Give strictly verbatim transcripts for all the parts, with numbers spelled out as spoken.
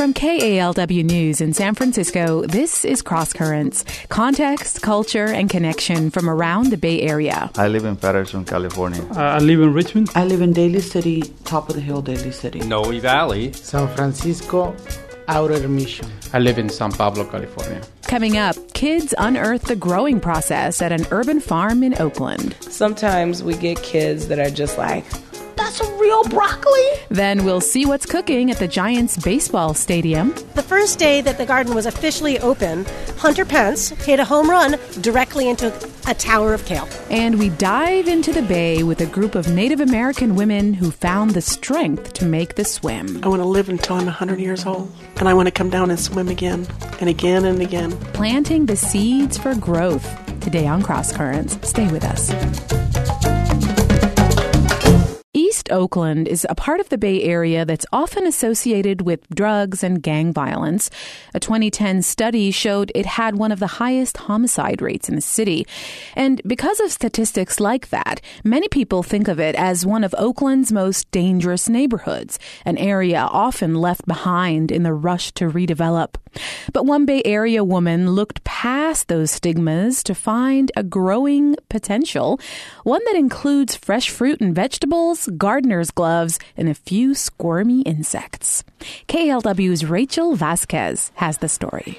From K A L W News in San Francisco, this is Cross Currents. Context, culture, and connection from around the Bay Area. I live in Patterson, California. Uh, I live in Richmond. I live in Daly City, top of the hill, Daly City. Noe Valley. San Francisco, Outer Mission. I live in San Pablo, California. Coming up, kids unearth the growing process at an urban farm in Oakland. Sometimes we get kids that are just like, that's a real broccoli. Then we'll see what's cooking at the Giants baseball stadium. The first day that the garden was officially open, Hunter Pence hit a home run directly into a tower of kale. And we dive into the Bay with a group of Native American women who found the strength to make the swim. I want to live until I'm one hundred years old, and I want to come down and swim again and again and again. Planting the seeds for growth. Today on Cross Currents. Stay with us. East Oakland is a part of the Bay Area that's often associated with drugs and gang violence. A twenty ten study showed it had one of the highest homicide rates in the city. And because of statistics like that, many people think of it as one of Oakland's most dangerous neighborhoods, an area often left behind in the rush to redevelop. But one Bay Area woman looked past those stigmas to find a growing potential, one that includes fresh fruit and vegetables, gardener's gloves, and a few squirmy insects. K L W's Rachel Vasquez has the story.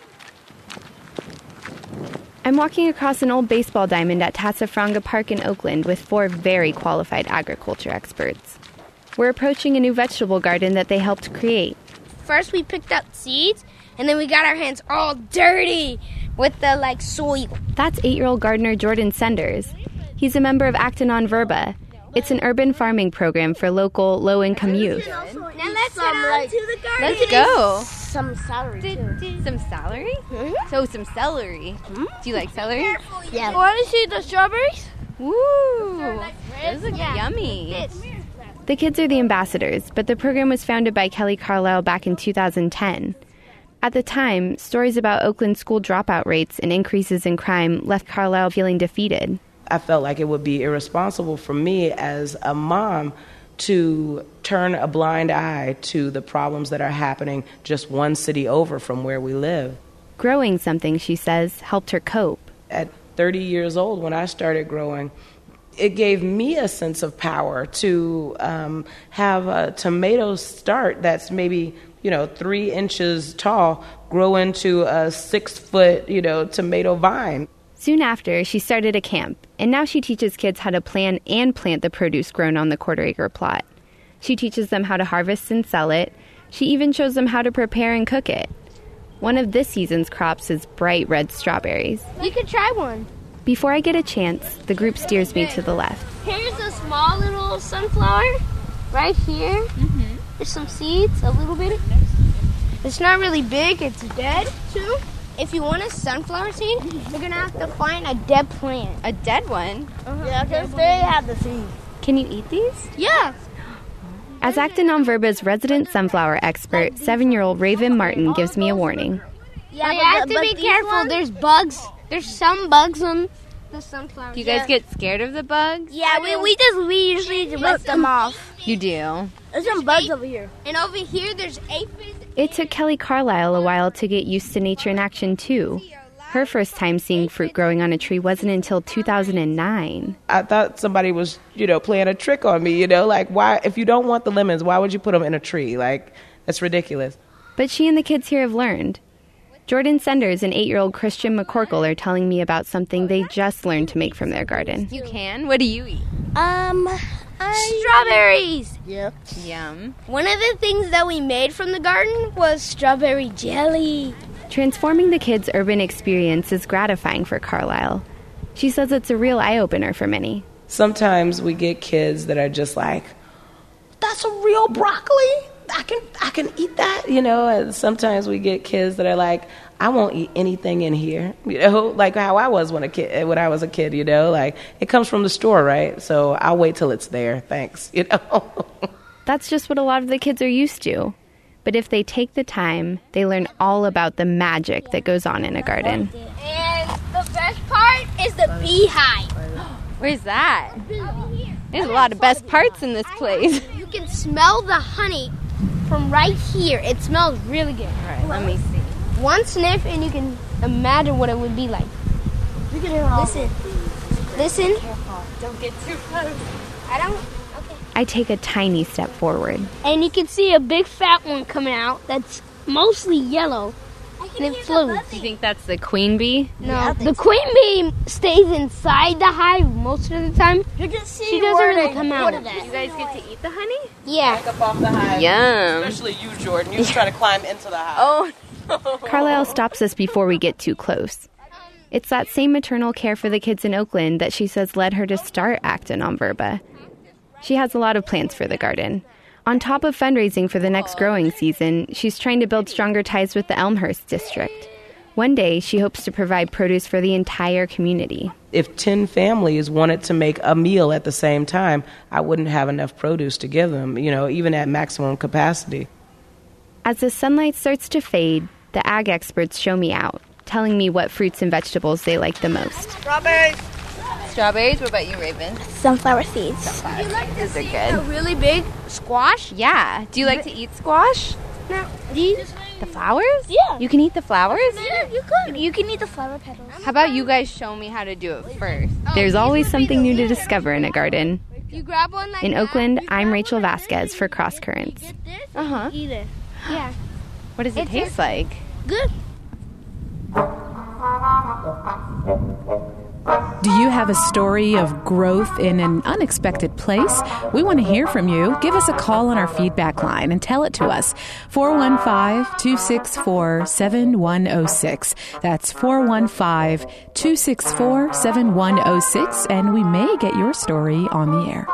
I'm walking across an old baseball diamond at Tassafranga Park in Oakland with four very qualified agriculture experts. We're approaching a new vegetable garden that they helped create. First we picked up seeds, and then we got our hands all dirty with the, like, soil. That's eight-year-old gardener Jordan Senders. He's a member of Acton on Verba. It's an urban farming program for local, low-income youth. Now let's head out to the garden. Let's go. Some celery, too. Some celery? Mm-hmm. So some celery. Mm-hmm. Do you like celery? Yeah. Want to see the strawberries? Woo! Those look yeah. yummy. The kids are the ambassadors, but the program was founded by Kelly Carlisle back in two thousand ten. At the time, stories about Oakland school dropout rates and increases in crime left Carlisle feeling defeated. I felt like it would be irresponsible for me as a mom to turn a blind eye to the problems that are happening just one city over from where we live. Growing something, she says, helped her cope. At thirty years old, when I started growing, it gave me a sense of power to um, have a tomato start that's maybe, you know, three inches tall, grow into a six-foot, you know, tomato vine. Soon after, she started a camp, and now she teaches kids how to plan and plant the produce grown on the quarter-acre plot. She teaches them how to harvest and sell it. She even shows them how to prepare and cook it. One of this season's crops is bright red strawberries. You could try one. Before I get a chance, the group steers me to the left. Here's a small little sunflower right here. Mm-hmm. There's some seeds, a little bit. It's not really big, it's dead too. If you want a sunflower seed, you're going to have to find a dead plant. A dead one? Uh-huh. Yeah, because they have the seed. Can you eat these? Yeah. As Acton on Verba's resident sunflower expert, seven-year-old Raven Martin gives me a warning. Yeah, you have to be careful. Ones? There's bugs. There's some bugs on the sunflower. Do you guys yeah. get scared of the bugs? Yeah, we, we just we usually rip them off. You do? There's some bugs over here. And over here, there's aphids. It took Kelly Carlisle a while to get used to nature in action, too. Her first time seeing fruit growing on a tree wasn't until two thousand nine. I thought somebody was, you know, playing a trick on me, you know, like, why, if you don't want the lemons, why would you put them in a tree? Like, that's ridiculous. But she and the kids here have learned. Jordan Senders and eight-year-old Christian McCorkle are telling me about something they just learned to make from their garden. You can? What do you eat? Um, I... Strawberries. Yep. Yum. One of the things that we made from the garden was strawberry jelly. Transforming the kids' urban experience is gratifying for Carlisle. She says it's a real eye-opener for many. Sometimes we get kids that are just like, that's a real broccoli? I can I can eat that, you know, and sometimes we get kids that are like, I won't eat anything in here, you know, like how I was when a kid when I was a kid, you know, like it comes from the store, right? So I'll wait till it's there, thanks, you know. That's just what a lot of the kids are used to. But if they take the time, they learn all about the magic that goes on in a garden. And the best part is the beehive. Where's that? There's a lot of best parts in this place. You can smell the honey from right here. It smells really good. All right, let me see. One sniff and you can imagine what it would be like. Listen. Listen. Don't get too close. I don't. Okay. I take a tiny step forward. And you can see a big fat one coming out that's mostly yellow. And it floats. Do you think that's the queen bee? No, Yeah, the so. queen bee stays inside the hive most of the time. You can see She doesn't really come out. Do you guys get to eat the honey? Yeah. Up off the hive. Yum. Especially you, Jordan. You just try to climb into the hive. Oh. Carlisle stops us before we get too close. It's that same maternal care for the kids in Oakland that she says led her to start Acta Non Verba. She has a lot of plans for the garden. On top of fundraising for the next growing season, she's trying to build stronger ties with the Elmhurst district. One day, she hopes to provide produce for the entire community. If ten families wanted to make a meal at the same time, I wouldn't have enough produce to give them, you know, even at maximum capacity. As the sunlight starts to fade, the ag experts show me out, telling me what fruits and vegetables they like the most. Strawberries. Strawberries. What about you, Raven? Sunflower seeds. Sunflower. Those are A good. really big squash. Yeah. Do you like to eat squash? No. These? The flowers? Yeah. You can eat the flowers? Yeah, you could. You can eat the flower petals. How about you guys show me how to do it first? There's always something new to discover in a garden. You grab one like In that, Oakland, you I'm grab Rachel one like Vasquez this, for and Cross you Currents. get this, Uh-huh. Eat it. Yeah. What does it It taste tastes- like? Good. Do you have a story of growth in an unexpected place? We want to hear from you. Give us a call on our feedback line and tell it to us. four one five, two six four, seven one zero six. That's four one five, two six four, seven one zero six, and we may get your story on the air.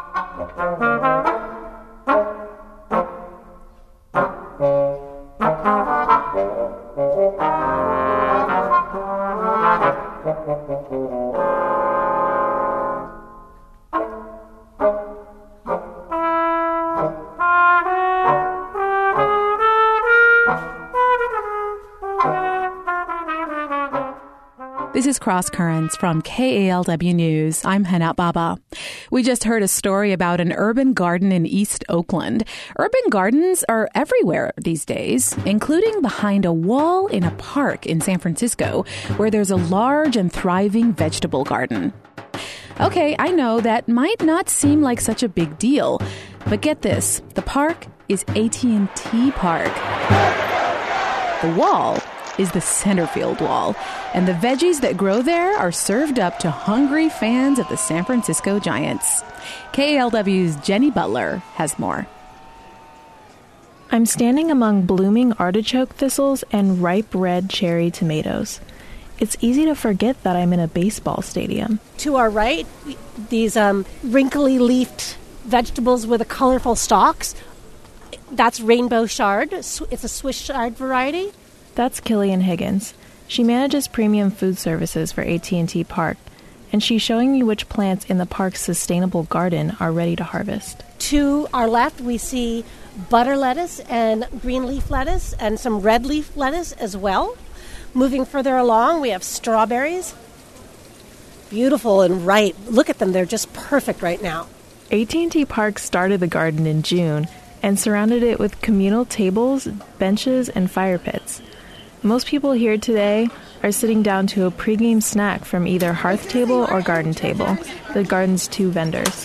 This is Cross Currents from K A L W News. I'm Hana Baba. We just heard a story about an urban garden in East Oakland. Urban gardens are everywhere these days, including behind a wall in a park in San Francisco, where there's a large and thriving vegetable garden. Okay, I know that might not seem like such a big deal, but get this, the park is A T and T Park. The wall is the Centerfield wall, and the veggies that grow there are served up to hungry fans of the San Francisco Giants. K A L W's Jenny Butler has more. I'm standing among blooming artichoke thistles and ripe red cherry tomatoes. It's easy to forget that I'm in a baseball stadium. To our right, these um, wrinkly leafed vegetables with the colorful stalks. That's rainbow chard. It's a Swiss chard variety. That's Killian Higgins. She manages premium food services for A T and T Park, and she's showing me which plants in the park's sustainable garden are ready to harvest. To our left, we see butter lettuce and green leaf lettuce and some red leaf lettuce as well. Moving further along, we have strawberries. Beautiful and ripe. Look at them. They're just perfect right now. A T and T Park started the garden in June and surrounded it with communal tables, benches, and fire pits. Most people here today are sitting down to a pregame snack from either Hearth Table or Garden Table, the garden's two vendors.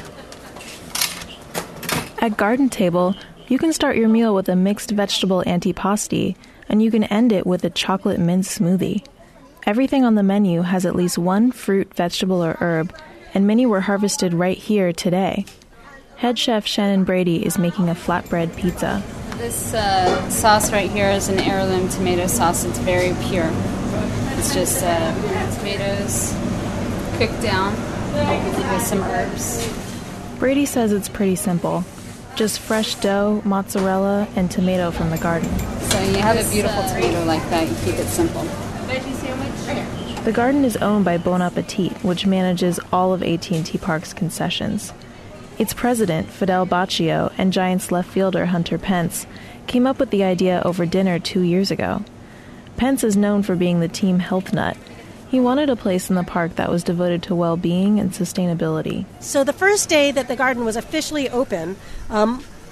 At Garden Table, you can start your meal with a mixed vegetable antipasti, and you can end it with a chocolate mint smoothie. Everything on the menu has at least one fruit, vegetable, or herb, and many were harvested right here today. Head chef Shannon Brady is making a flatbread pizza. This uh, sauce right here is an heirloom tomato sauce. It's very pure. It's just uh, tomatoes cooked down with some herbs. Brady says it's pretty simple. Just fresh dough, mozzarella, and tomato from the garden. So you have a beautiful tomato like that, you keep it simple. Veggie sandwich? The garden is owned by Bon Appetit, which manages all of A T and T Park's concessions. Its president, Fidel Baccio, and Giants left fielder Hunter Pence came up with the idea over dinner two years ago. Pence is known for being the team health nut. He wanted a place in the park that was devoted to well-being and sustainability. So the first day that the garden was officially open, um,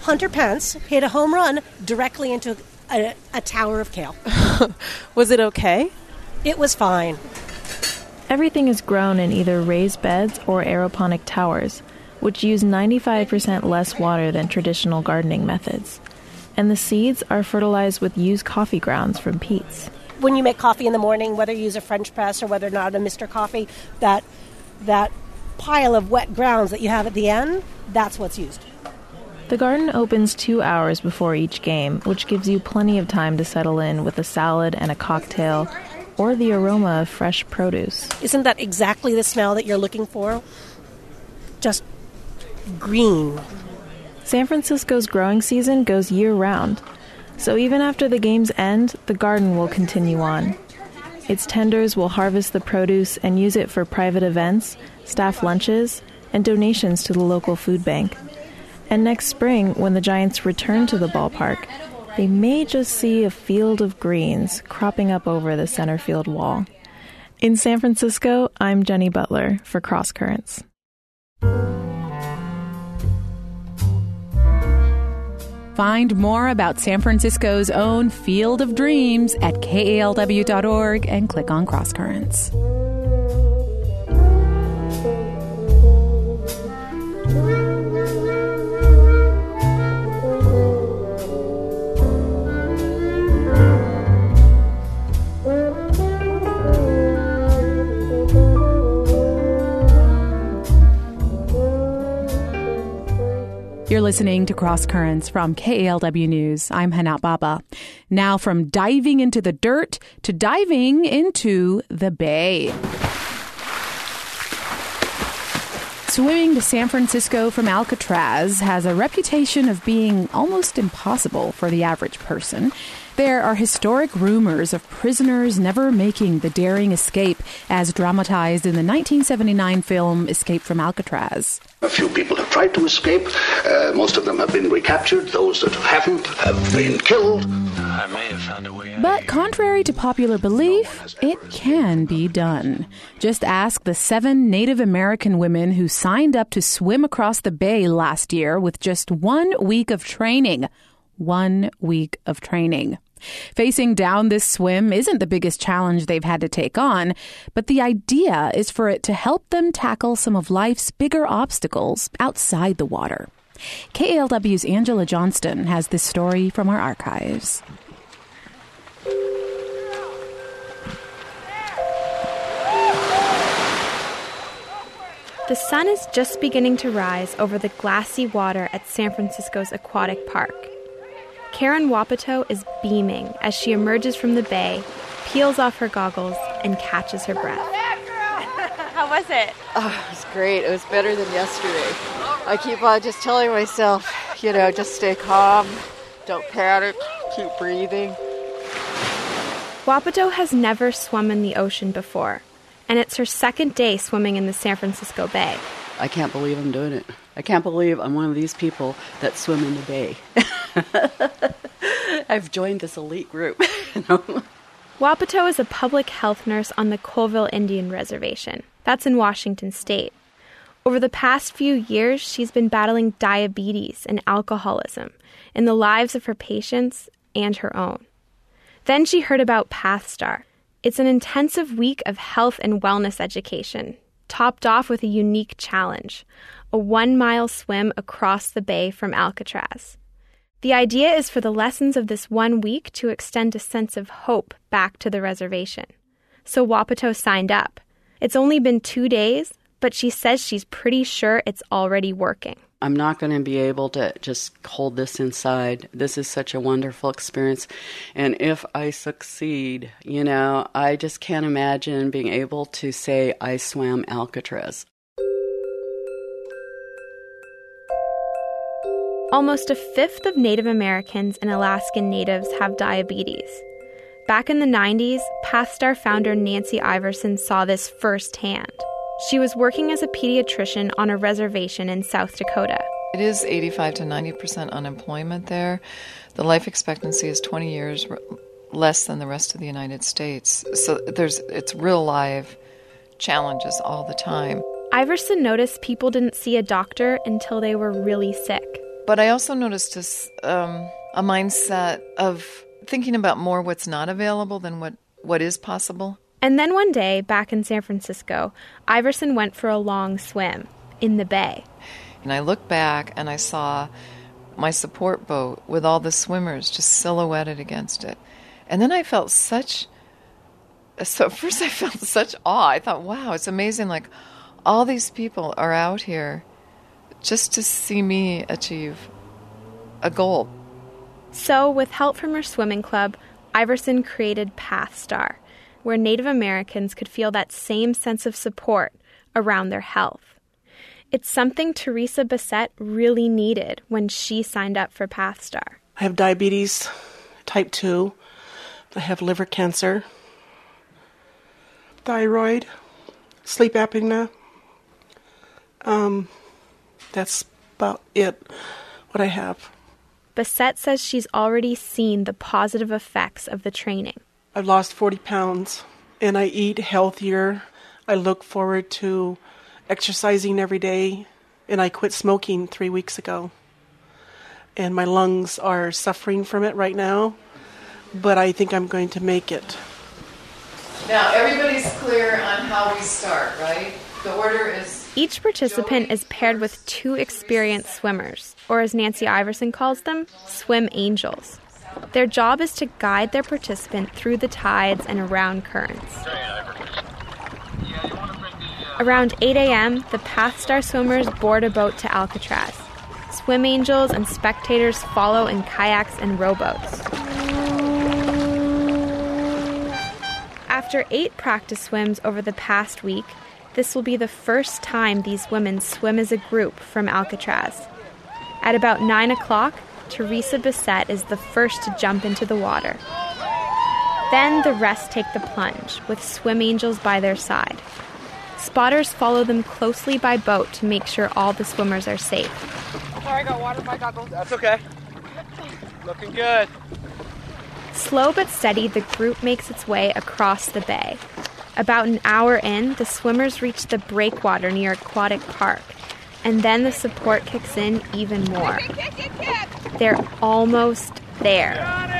Hunter Pence hit a home run directly into a, a tower of kale. Was it okay? It was fine. Everything is grown in either raised beds or aeroponic towers, which use ninety-five percent less water than traditional gardening methods. And the seeds are fertilized with used coffee grounds from Pete's. When you make coffee in the morning, whether you use a French press or whether or not a Mister Coffee, that that pile of wet grounds that you have at the end, that's what's used. The garden opens two hours before each game, which gives you plenty of time to settle in with a salad and a cocktail, or the aroma of fresh produce. Isn't that exactly the smell that you're looking for? Just green. San Francisco's growing season goes year-round, so even after the games end, the garden will continue on. Its tenders will harvest the produce and use it for private events, staff lunches, and donations to the local food bank. And next spring, when the Giants return to the ballpark, they may just see a field of greens cropping up over the center field wall. In San Francisco, I'm Jenny Butler for Cross Currents. Find more about San Francisco's own Field of Dreams at K A L W dot org and click on Cross Currents. You're listening to Cross Currents from K A L W News. I'm Hanat Baba. Now from diving into the dirt to diving into the bay. Swimming to San Francisco from Alcatraz has a reputation of being almost impossible for the average person. There are historic rumors of prisoners never making the daring escape as dramatized in the nineteen seventy-nine film Escape from Alcatraz. A few people have tried to escape. Uh, most of them have been recaptured. Those that haven't have been killed. I may have found a way out. But contrary to popular belief, it can be done. Just ask the seven Native American women who signed up to swim across the bay last year with just one week of training. One week of training. Facing down this swim isn't the biggest challenge they've had to take on, but the idea is for it to help them tackle some of life's bigger obstacles outside the water. K A L W's Angela Johnston has this story from our archives. The sun is just beginning to rise over the glassy water at San Francisco's aquatic park. Karen Wapato is beaming as she emerges from the bay, peels off her goggles, and catches her breath. How was it? Oh, it was great. It was better than yesterday. I keep on just telling myself, you know, just stay calm, don't panic, keep breathing. Wapato has never swum in the ocean before, and it's her second day swimming in the San Francisco Bay. I can't believe I'm doing it. I can't believe I'm one of these people that swim in the bay. I've joined this elite group. You know? Wapato is a public health nurse on the Colville Indian Reservation. That's in Washington State. Over the past few years, she's been battling diabetes and alcoholism in the lives of her patients and her own. Then she heard about PathStar. It's an intensive week of health and wellness education, topped off with a unique challenge, a one-mile swim across the bay from Alcatraz. The idea is for the lessons of this one week to extend a sense of hope back to the reservation. So Wapato signed up. It's only been two days, but she says she's pretty sure it's already working. I'm not going to be able to just hold this inside. This is such a wonderful experience. And if I succeed, you know, I just can't imagine being able to say I swam Alcatraz. Almost a fifth of Native Americans and Alaskan Natives have diabetes. Back in the nineties, PathStar founder Nancy Iverson saw this firsthand. She was working as a pediatrician on a reservation in South Dakota. It is eighty-five to ninety percent unemployment there. The life expectancy is twenty years less than the rest of the United States. So there's it's real live challenges all the time. Iverson noticed people didn't see a doctor until they were really sick. But I also noticed this, um, a mindset of thinking about more what's not available than what, what is possible. And then one day, back in San Francisco, Iverson went for a long swim in the bay. And I looked back and I saw my support boat with all the swimmers just silhouetted against it. And then I felt such, so at first I felt such awe. I thought, wow, it's amazing. Like, all these people are out here just to see me achieve a goal. So, with help from her swimming club, Iverson created PathStar, where Native Americans could feel that same sense of support around their health. It's something Teresa Bessette really needed when she signed up for PathStar. I have diabetes, type two. I have liver cancer, thyroid, sleep apnea. Um, that's about it, what I have. Bessette says she's already seen the positive effects of the training. I've lost forty pounds, and I eat healthier. I look forward to exercising every day, and I quit smoking three weeks ago. And my lungs are suffering from it right now, but I think I'm going to make it. Now, everybody's clear on how we start, right? The order is... Each participant is paired with two experienced swimmers, or as Nancy Iverson calls them, swim angels. Their job is to guide their participant through the tides and around currents. Around eight a.m., the PathStar swimmers board a boat to Alcatraz. Swim angels and spectators follow in kayaks and rowboats. After eight practice swims over the past week, this will be the first time these women swim as a group from Alcatraz. At about nine o'clock, Teresa Bessette is the first to jump into the water. Then the rest take the plunge, with swim angels by their side. Spotters follow them closely by boat to make sure all the swimmers are safe. Sorry, I got water in my goggles. That's okay. Looking good. Slow but steady, the group makes its way across the bay. About an hour in, the swimmers reach the breakwater near Aquatic Park, and then the support kicks in even more. They're almost there.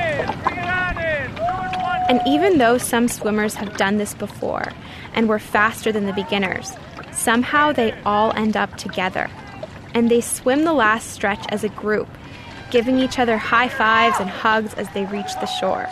And even though some swimmers have done this before and were faster than the beginners, somehow they all end up together. And they swim the last stretch as a group, giving each other high fives and hugs as they reach the shore.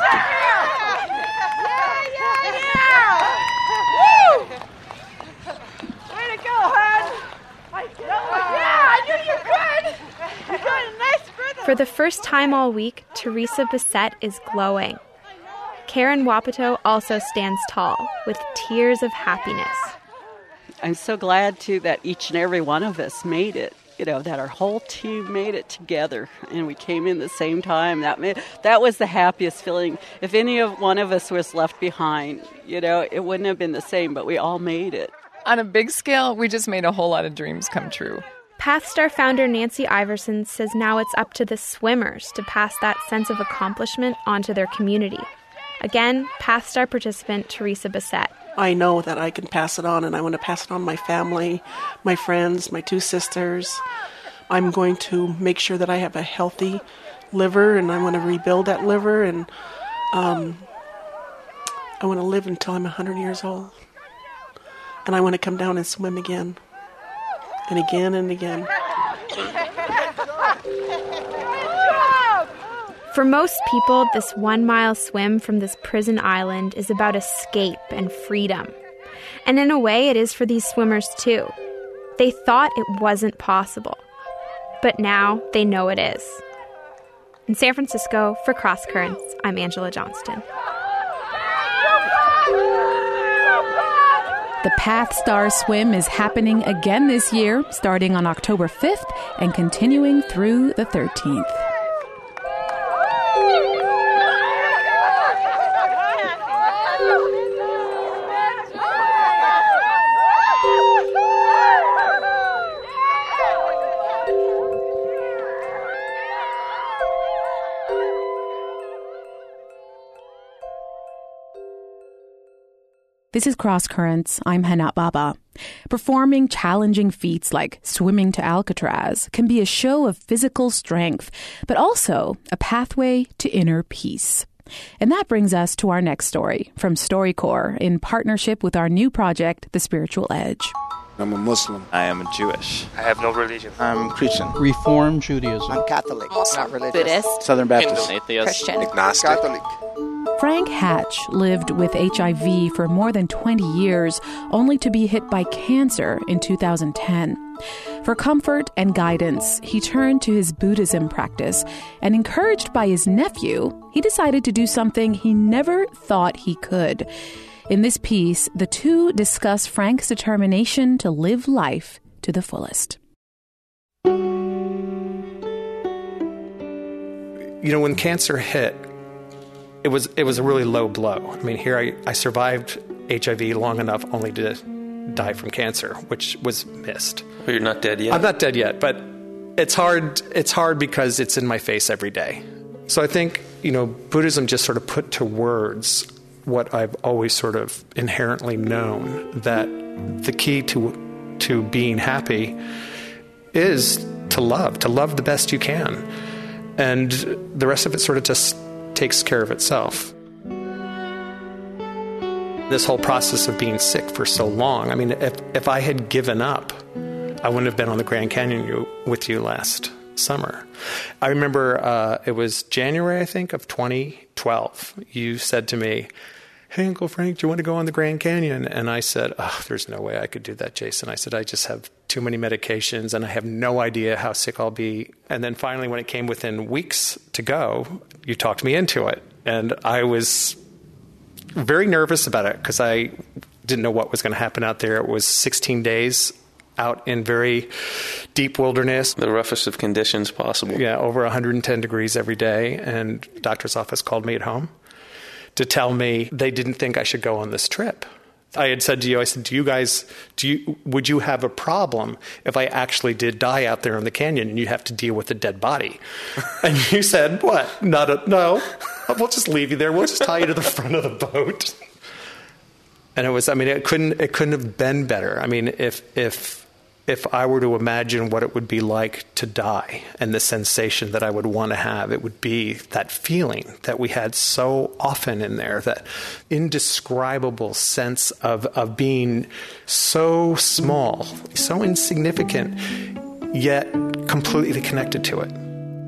For the first time all week, Teresa Bessette is glowing. Karen Wapato also stands tall, with tears of happiness. I'm so glad, too, that each and every one of us made it, you know, that our whole team made it together, and we came in the same time. That made, that was the happiest feeling. If any of one of us was left behind, you know, it wouldn't have been the same, but we all made it. On a big scale, we just made a whole lot of dreams come true. PathStar founder Nancy Iverson says now it's up to the swimmers to pass that sense of accomplishment onto their community. Again, PathStar participant Teresa Bessette. I know that I can pass it on, and I want to pass it on to my family, my friends, my two sisters. I'm going to make sure that I have a healthy liver, and I want to rebuild that liver, and um, I want to live until I'm one hundred years old. And I want to come down and swim again. And again and again. For most people, this one-mile swim from this prison island is about escape and freedom. And in a way, it is for these swimmers, too. They thought it wasn't possible. But now they know it is. In San Francisco, for Cross Currents, I'm Angela Johnston. The PathStar Swim is happening again this year, starting on October fifth and continuing through the thirteenth. This is Cross Currents. I'm Hana Baba. Performing challenging feats like swimming to Alcatraz can be a show of physical strength, but also a pathway to inner peace. And that brings us to our next story from StoryCorps in partnership with our new project, The Spiritual Edge. I'm a Muslim. I am Jewish. I have no religion. I'm Christian. Reform Judaism. I'm Catholic. Not religious. Buddhist. Southern Baptist. Hindu. Atheist. Christian. Agnostic. Catholic. Frank Hatch lived with H I V for more than twenty years, only to be hit by cancer in two thousand ten. For comfort and guidance, he turned to his Buddhism practice, and encouraged by his nephew, he decided to do something he never thought he could. In this piece, the two discuss Frank's determination to live life to the fullest. You know, when cancer hit, it was it was a really low blow. I mean, here I, I survived H I V long enough only to die from cancer, which was missed. Well, you're not dead yet. I'm not dead yet, but it's hard. It's hard because it's in my face every day. So I think, you know, Buddhism just sort of put to words what I've always sort of inherently known, that the key to to being happy is to love, to love the best you can. And the rest of it sort of just takes care of itself. This whole process of being sick for so long, I mean, if, if I had given up, I wouldn't have been on the Grand Canyon you, with you last summer. I remember uh, it was January, I think, of twenty twelve. You said to me, "Hey, Uncle Frank, do you want to go on the Grand Canyon?" And I said, "Oh, there's no way I could do that, Jason." I said, "I just have too many medications and I have no idea how sick I'll be." And then finally, when it came within weeks to go, you talked me into it. And I was very nervous about it because I didn't know what was going to happen out there. It was sixteen days out in very deep wilderness. The roughest of conditions possible. Yeah, over one hundred ten degrees every day. And the doctor's office called me at home to tell me they didn't think I should go on this trip. I had said to you, I said, do you guys, do you, would you have a problem if I actually did die out there in the canyon and you have to deal with a dead body? And you said, what? Not a, no, we'll just leave you there. We'll just tie you to the front of the boat. And it was, I mean, it couldn't, it couldn't have been better. I mean, if, if, if I were to imagine what it would be like to die and the sensation that I would want to have, it would be that feeling that we had so often in there, that indescribable sense of, of being so small, so insignificant, yet completely connected to it.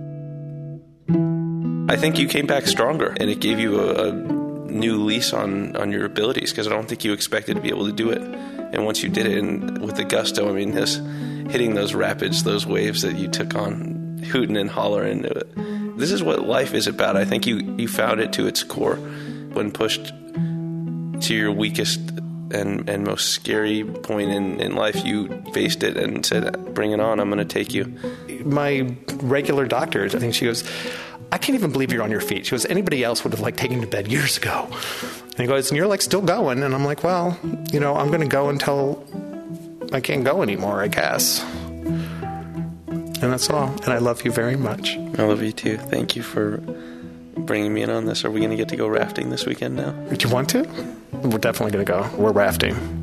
I think you came back stronger, and it gave you a, a new lease on, on your abilities, because I don't think you expected to be able to do it. And once you did it, and with the gusto, I mean, this hitting those rapids, those waves that you took on, hooting and hollering, this is what life is about. I think you, you found it to its core. When pushed to your weakest and, and most scary point in, in life, you faced it and said, bring it on, I'm going to take you. My regular doctor, I think she goes, I can't even believe you're on your feet. She goes, anybody else would have like taken you to bed years ago. And he goes, and you're like still going. And I'm like, well, you know, I'm going to go until I can't go anymore, I guess. And that's all. And I love you very much. I love you too. Thank you for bringing me in on this. Are we going to get to go rafting this weekend now? Do you want to? We're definitely going to go. We're rafting.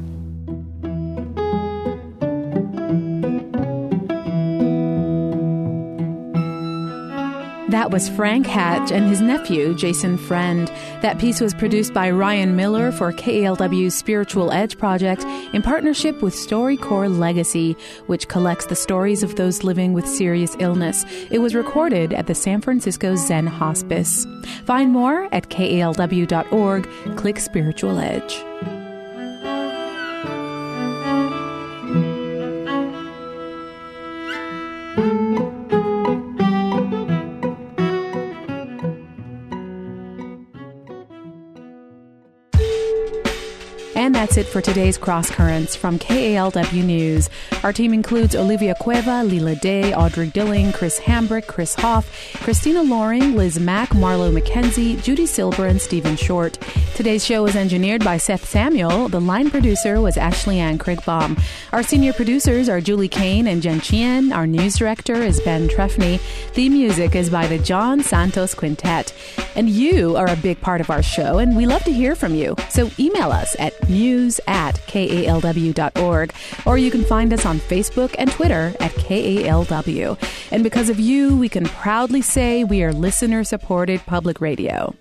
That was Frank Hatch and his nephew, Jason Friend. That piece was produced by Ryan Miller for K A L W's Spiritual Edge project in partnership with StoryCorps Legacy, which collects the stories of those living with serious illness. It was recorded at the San Francisco Zen Hospice. Find more at K A L W dot org. Click Spiritual Edge. And that's it for today's Cross Currents from K A L W News. Our team includes Olivia Cueva, Lila Day, Audrey Dilling, Chris Hambrick, Chris Hoff, Christina Loring, Liz Mack, Marlo McKenzie, Judy Silber, and Stephen Short. Today's show was engineered by Seth Samuel. The line producer was Ashley Ann Krigbaum. Our senior producers are Julie Kane and Jen Chien. Our news director is Ben Trefny. Theme music is by the John Santos Quintet. And you are a big part of our show, and we love to hear from you. So email us at news news at K A L W dot org, or you can find us on Facebook and Twitter at K A L W. And because of you, we can proudly say we are listener-supported public radio.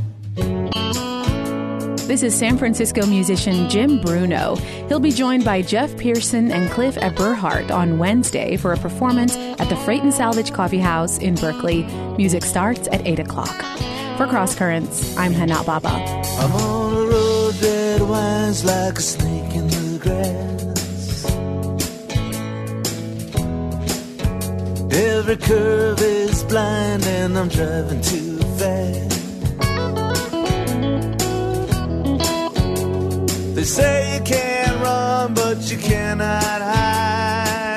This is San Francisco musician Jim Bruno. He'll be joined by Jeff Pearson and Cliff Eberhardt on Wednesday for a performance at the Freight and Salvage Coffee House in Berkeley. Music starts at eight o'clock. For Cross Currents, I'm Hana Baba. I'm on a road that winds like a snake in the grass. Every curve is blind and I'm driving too fast. They say you can't run, but you cannot hide.